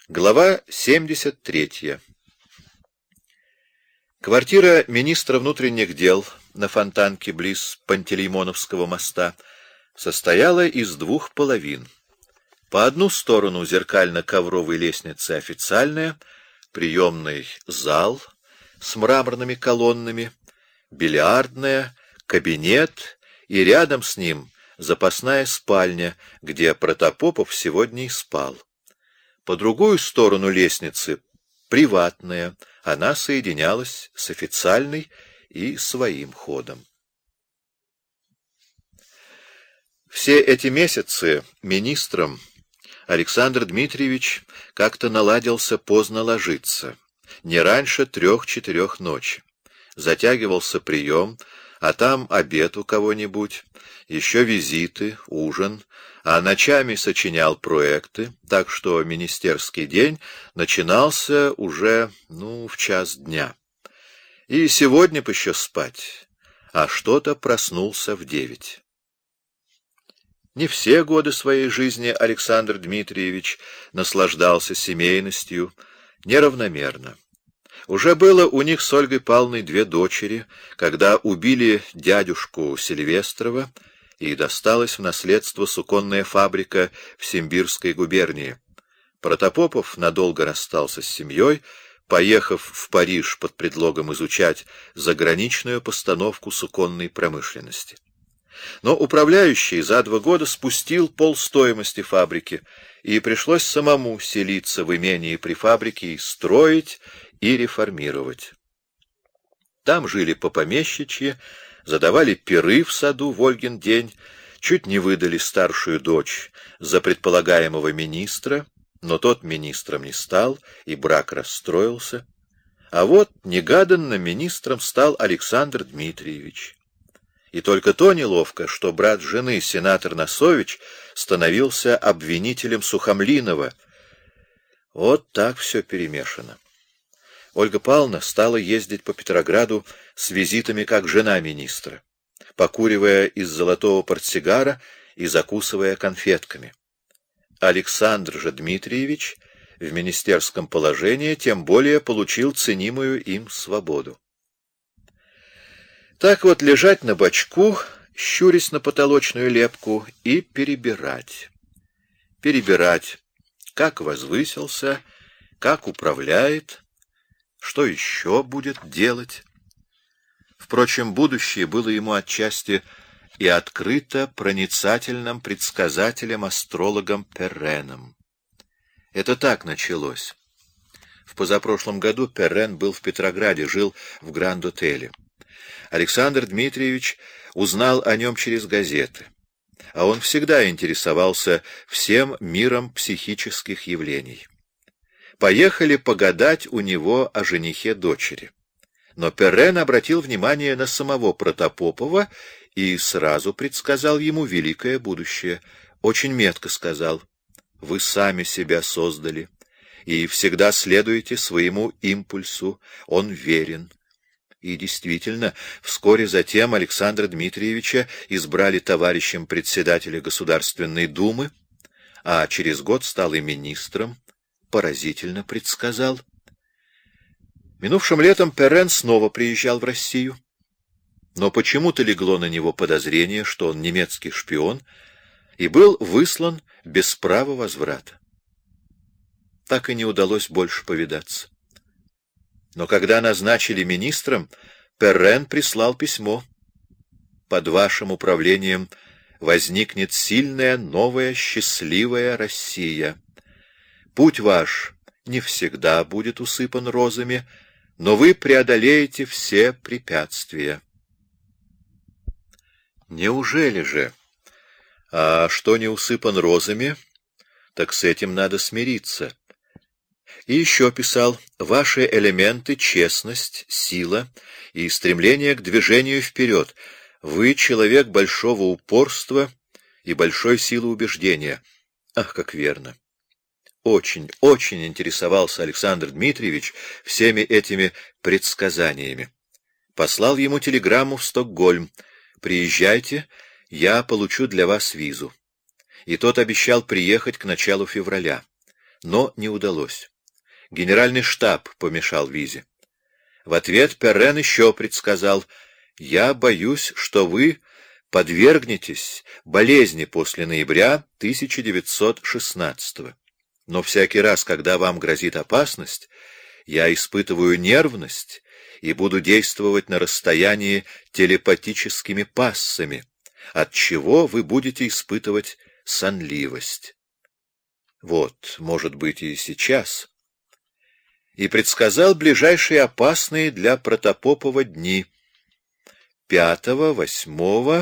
Глава 73. Квартира министра внутренних дел на Фонтанке близ Пантелеймоновского моста состояла из двух половин. По одну сторону зеркально-ковровой лестницы официальная, приемный зал с мраморными колоннами, бильярдная, кабинет и рядом с ним запасная спальня, где Протопопов сегодня и спал. По другую сторону лестницы приватная, она соединялась с официальной и своим ходом. Все эти месяцы министром Александр Дмитриевич как-то наладился поздно ложиться, не раньше 3-4 ночи. Затягивался прием, а там обед у кого-нибудь, еще визиты, ужин, а ночами сочинял проекты, так что министерский день начинался уже, в час дня. И сегодня б еще спать, а что-то проснулся в 9. Не все годы своей жизни Александр Дмитриевич наслаждался семейностью неравномерно. Уже было у них с Ольгой Павловной 2 дочери, когда убили дядюшку Сильвестрова, и досталась в наследство суконная фабрика в Симбирской губернии. Протопопов надолго расстался с семьей, поехав в Париж под предлогом изучать заграничную постановку суконной промышленности. Но управляющий за 2 года спустил полстоимости фабрики, и пришлось самому селиться в имении при фабрике и строить и реформировать. Там жили по-помещичьи, задавали пиры в саду в Ольгин день, чуть не выдали старшую дочь за предполагаемого министра, но тот министром не стал, и брак расстроился. А вот негаданно министром стал Александр Дмитриевич. И только то неловко, что брат жены, сенатор Носович, становился обвинителем Сухомлинова. Вот так все перемешано. Ольга Павловна стала ездить по Петрограду с визитами как жена министра, покуривая из золотого портсигара и закусывая конфетками. Александр же Дмитриевич в министерском положении тем более получил ценимую им свободу. Так вот лежать на бочку, щурясь на потолочную лепку, и перебирать. Перебирать, как возвысился, как управляет, что еще будет делать. Впрочем, будущее было ему отчасти и открыто проницательным предсказателем-астрологом Перреном. Это так началось. В позапрошлом году Перрен был в Петрограде, жил в Гранд-отеле. Александр Дмитриевич узнал о нем через газеты, а он всегда интересовался всем миром психических явлений. Поехали погадать у него о женихе дочери. Но Перрен обратил внимание на самого Протопопова и сразу предсказал ему великое будущее. Очень метко сказал: «Вы сами себя создали и всегда следуете своему импульсу, он верен». И действительно, вскоре затем Александра Дмитриевича избрали товарищем председателя Государственной Думы, а через год стал и министром. Поразительно предсказал. Минувшим летом Перрен снова приезжал в Россию, но почему-то легло на него подозрение, что он немецкий шпион, и был выслан без права возврата. Так и не удалось больше повидаться. Но когда назначили министром, Перрен прислал письмо: «Под вашим управлением возникнет сильная, новая, счастливая Россия. Путь ваш не всегда будет усыпан розами, но вы преодолеете все препятствия». Неужели же? А что не усыпан розами, так с этим надо смириться. И еще писал: «Ваши элементы — честность, сила и стремление к движению вперед. Вы человек большого упорства и большой силы убеждения». Ах, как верно! Очень, очень интересовался Александр Дмитриевич всеми этими предсказаниями. Послал ему телеграмму в Стокгольм: «Приезжайте, я получу для вас визу». И тот обещал приехать к началу февраля. но не удалось. Генеральный штаб помешал визе. В ответ Перрен еще предсказал: «Я боюсь, что вы подвергнетесь болезни после ноября 1916-го. Но всякий раз, когда вам грозит опасность, я испытываю нервность и буду действовать на расстоянии телепатическими пассами, от чего вы будете испытывать сонливость». Вот, может быть, и сейчас. И предсказал ближайшие опасные для Протопопова дни: 5, 8,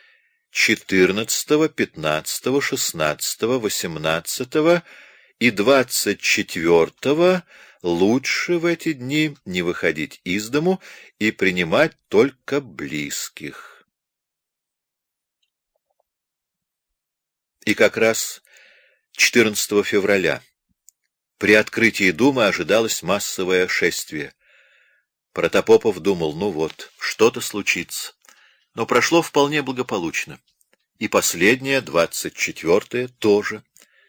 14, 15, 16, 18 и 24 лучше в эти дни не выходить из дому и принимать только близких. И как раз 14 февраля при открытии Думы ожидалось массовое шествие. Протопопов думал: ну вот, что-то случится. Но прошло вполне благополучно. И последнее, 24-е, тоже.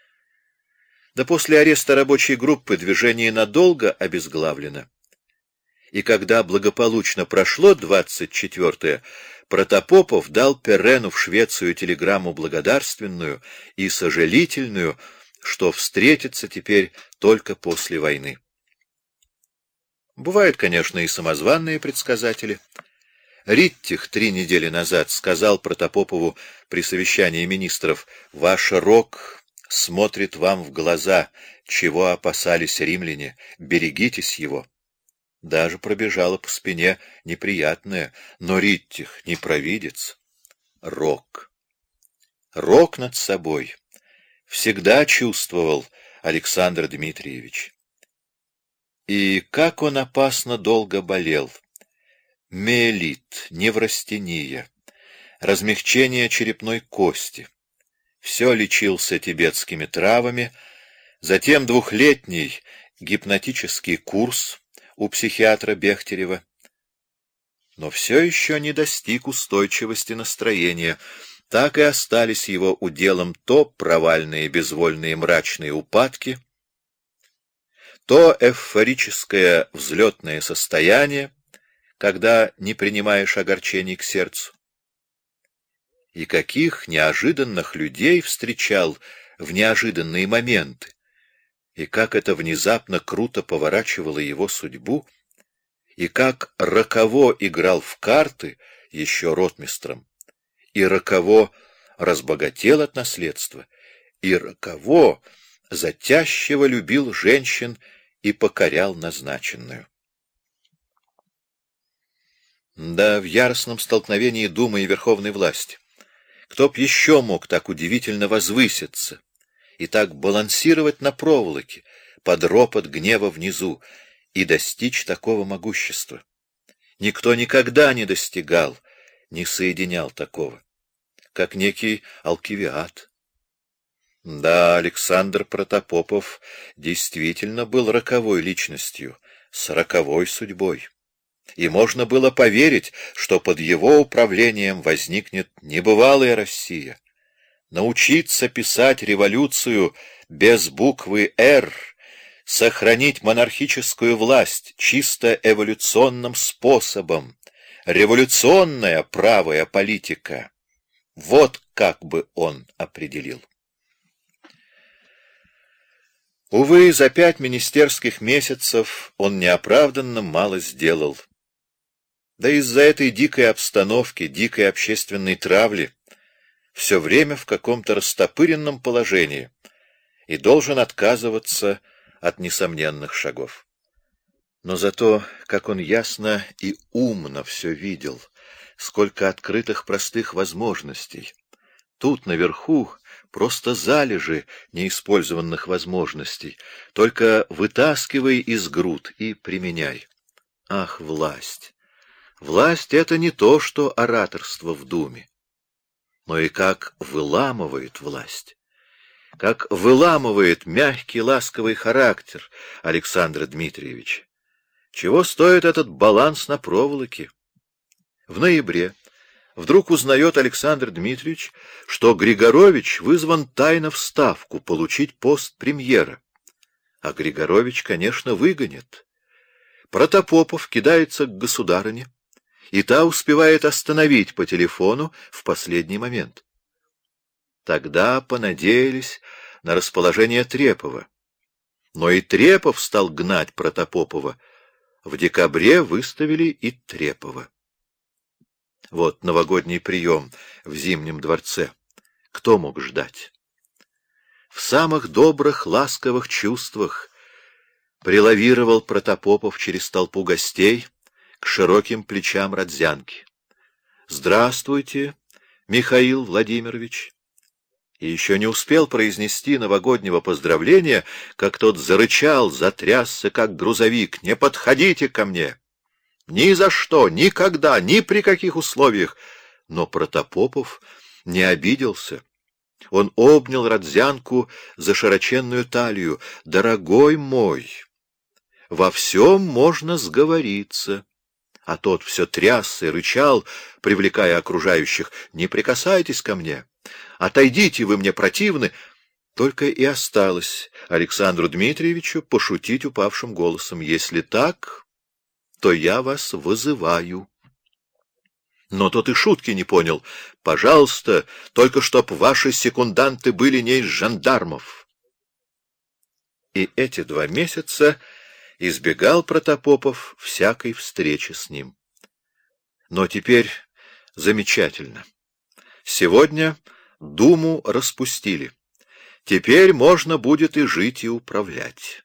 Да после ареста рабочей группы движение надолго обезглавлено. И когда благополучно прошло 24-е, Протопопов дал Перрену в Швецию телеграмму благодарственную и сожалительную, что встретится теперь только после войны. Бывают, конечно, и самозванные предсказатели. Риттих 3 недели назад сказал Протопопову при совещании министров: «Ваш рок смотрит вам в глаза, чего опасались римляне, берегитесь его». Даже пробежала по спине неприятное, но Риттих не провидец. Рок. Рок над собой всегда чувствовал Александр Дмитриевич. И как он опасно долго болел. Миелит, неврастения, размягчение черепной кости. Все лечился тибетскими травами, затем 2-летний гипнотический курс у психиатра Бехтерева. Но все еще не достиг устойчивости настроения. Так и остались его уделом то провальные, безвольные, мрачные упадки, то эйфорическое взлетное состояние, когда не принимаешь огорчений к сердцу. И каких неожиданных людей встречал в неожиданные моменты, и как это внезапно круто поворачивало его судьбу, и как роково играл в карты еще ротмистром, и роково разбогател от наследства, и роково затяжчиво любил женщин и покорял назначенную. Да, в яростном столкновении Думы и верховной власти кто б еще мог так удивительно возвыситься и так балансировать на проволоке под ропот гнева внизу и достичь такого могущества? Никто никогда не достигал, не соединял такого, как некий Алкивиад. Да, Александр Протопопов действительно был роковой личностью, с роковой судьбой. И можно было поверить, что под его управлением возникнет небывалая Россия. Научиться писать революцию без буквы «Р», сохранить монархическую власть чисто эволюционным способом, революционная правая политика. Вот как бы он определил. Увы, за 5 министерских месяцев он неоправданно мало сделал. Да из-за этой дикой обстановки, дикой общественной травли, все время в каком-то растопыренном положении и должен отказываться от несомненных шагов. Но зато, как он ясно и умно все видел, сколько открытых простых возможностей. Тут, наверху, просто залежи неиспользованных возможностей, только вытаскивай из груд и применяй. Ах, власть! Власть — это не то, что ораторство в Думе, но и как выламывает власть, как выламывает мягкий ласковый характер Александра Дмитриевича. Чего стоит этот баланс на проволоке? В ноябре вдруг узнает Александр Дмитриевич, что Григорович вызван тайно в Ставку получить пост премьера, А Григорович, конечно, выгонит. Протопопов кидается к государыне, и та успевает остановить по телефону в последний момент. Тогда понадеялись на расположение Трепова. Но и Трепов стал гнать Протопопова. В декабре выставили и Трепова. Вот новогодний прием в Зимнем дворце. Кто мог ждать? В самых добрых, ласковых чувствах прилавировал Протопопов через толпу гостей к широким плечам Родзянки. «Здравствуйте, Михаил Владимирович!» И еще не успел произнести новогоднего поздравления, как тот зарычал, затрясся, как грузовик. «Не подходите ко мне! Ни за что, никогда, ни при каких условиях!» Но Протопопов не обиделся. Он обнял Родзянку за широченную талию. «Дорогой мой, во всем можно сговориться». А тот все трясся и рычал, привлекая окружающих. «Не прикасайтесь ко мне! Отойдите, вы мне противны!» Только и осталось Александру Дмитриевичу пошутить упавшим голосом. «Если так, то я вас вызываю». Но тот и шутки не понял. «Пожалуйста, только чтоб ваши секунданты были не из жандармов». И эти 2 месяца избегал Протопопов всякой встречи с ним. Но теперь замечательно. Сегодня Думу распустили. Теперь можно будет и жить, и управлять.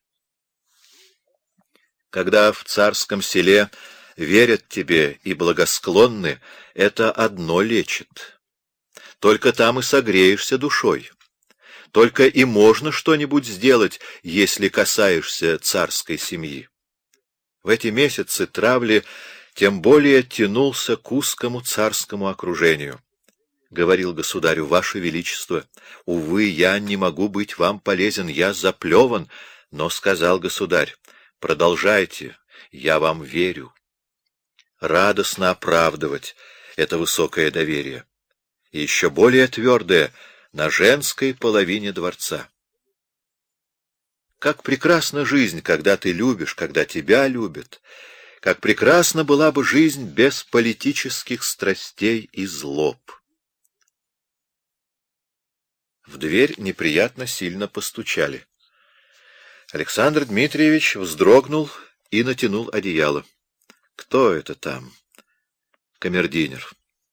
Когда в царском селе верят тебе и благосклонны, это одно лечит. Только там и согреешься душой. Только и можно что-нибудь сделать, если касаешься царской семьи. В эти месяцы травли тем более тянулся к узкому царскому окружению. Говорил государю: «Ваше Величество, увы, я не могу быть вам полезен, я заплеван». Но сказал государь: «Продолжайте, я вам верю». Радостно оправдывать это высокое доверие. И еще более твердое на женской половине дворца. Как прекрасна жизнь, когда ты любишь, когда тебя любят. Как прекрасна была бы жизнь без политических страстей и злоб. В дверь неприятно сильно постучали. Александр Дмитриевич вздрогнул и натянул одеяло. Кто это там? Камердинер.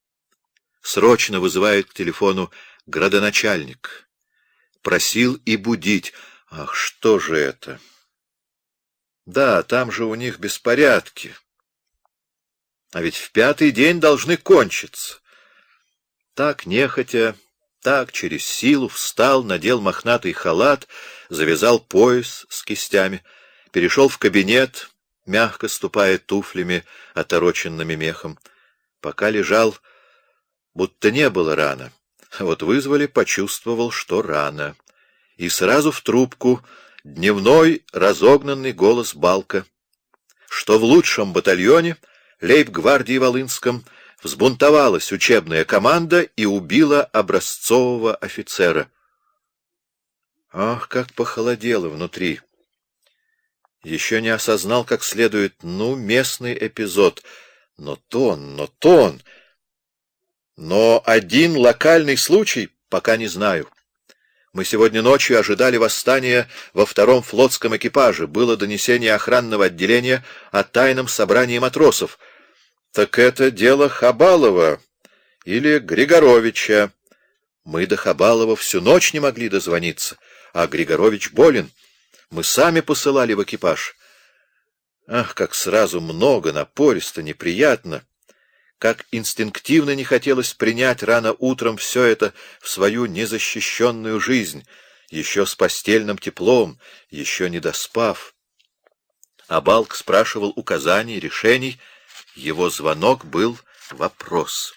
Срочно вызывает к телефону градоначальник. Просил и будить. Ах, что же это? Да, там же у них беспорядки. А ведь в 5-й день должны кончиться. Так нехотя, так через силу встал, надел мохнатый халат, завязал пояс с кистями, перешел в кабинет, мягко ступая туфлями, отороченными мехом. Пока лежал, будто не было рано. Вот вызвали, почувствовал, что рано. И сразу в трубку дневной разогнанный голос Балка, что в лучшем батальоне лейб-гвардии Волынском взбунтовалась учебная команда и убила образцового офицера. Ах, как похолодело внутри! Еще не осознал как следует, местный эпизод. Но тон... Но один локальный случай пока не знаю. Мы сегодня ночью ожидали восстания во 2-м флотском экипаже. Было донесение охранного отделения о тайном собрании матросов. Так это дело Хабалова или Григоровича. Мы до Хабалова всю ночь не могли дозвониться, а Григорович болен. Мы сами посылали в экипаж. Ах, как сразу много, напористо, неприятно. Как инстинктивно не хотелось принять рано утром все это в свою незащищенную жизнь, еще с постельным теплом, еще не доспав. А Балк спрашивал указаний, решений. Его звонок был вопрос.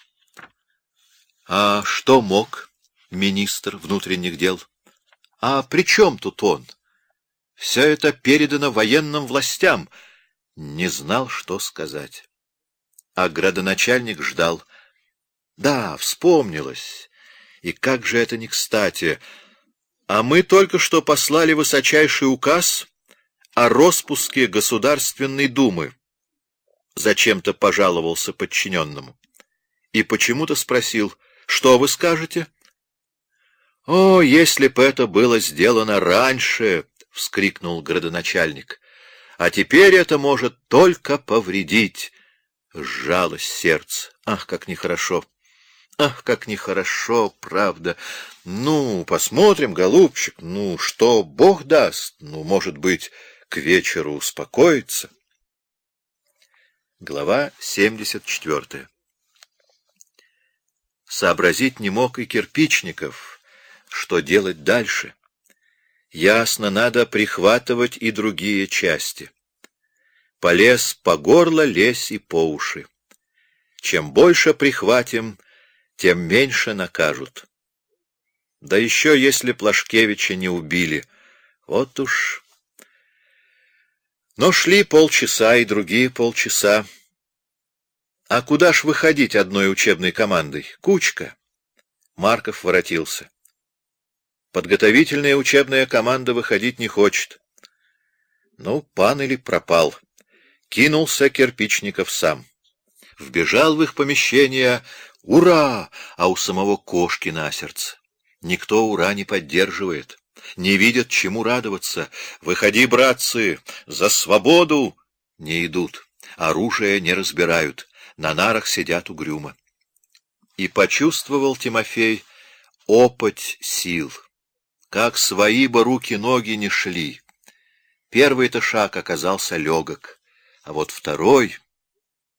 А что мог министр внутренних дел? А при чем тут он? Все это передано военным властям. Не знал, что сказать. А градоначальник ждал. Да, вспомнилось. И как же это не кстати. А мы только что послали высочайший указ о роспуске Государственной Думы. Зачем-то пожаловался подчиненному. И почему-то спросил: что вы скажете? — О, если б это было сделано раньше! — вскрикнул градоначальник. — А теперь это может только повредить. Сжалось сердце. Ах, как нехорошо! Ах, как нехорошо, правда! Ну, посмотрим, голубчик, ну, что Бог даст, ну, может быть, к вечеру успокоится. Глава 74. Сообразить не мог и Кирпичников, что делать дальше. Ясно, надо прихватывать и другие части. Полез по горло, лезь и по уши. Чем больше прихватим, тем меньше накажут. Да еще если Плашкевича не убили. Вот уж... Но шли полчаса и другие полчаса. А куда ж выходить одной учебной командой? Кучка. Марков воротился. Подготовительная учебная команда выходить не хочет. Ну, пан или пропал. Кинулся Кирпичников сам. Вбежал в их помещение. Ура! А у самого кошки на сердце. Никто ура не поддерживает. Не видят, чему радоваться. Выходи, братцы, за свободу! Не идут. Оружие не разбирают. На нарах сидят угрюмо. И почувствовал Тимофей опыть сил. Как свои бы руки-ноги не шли. Первый-то шаг оказался легок, а вот второй...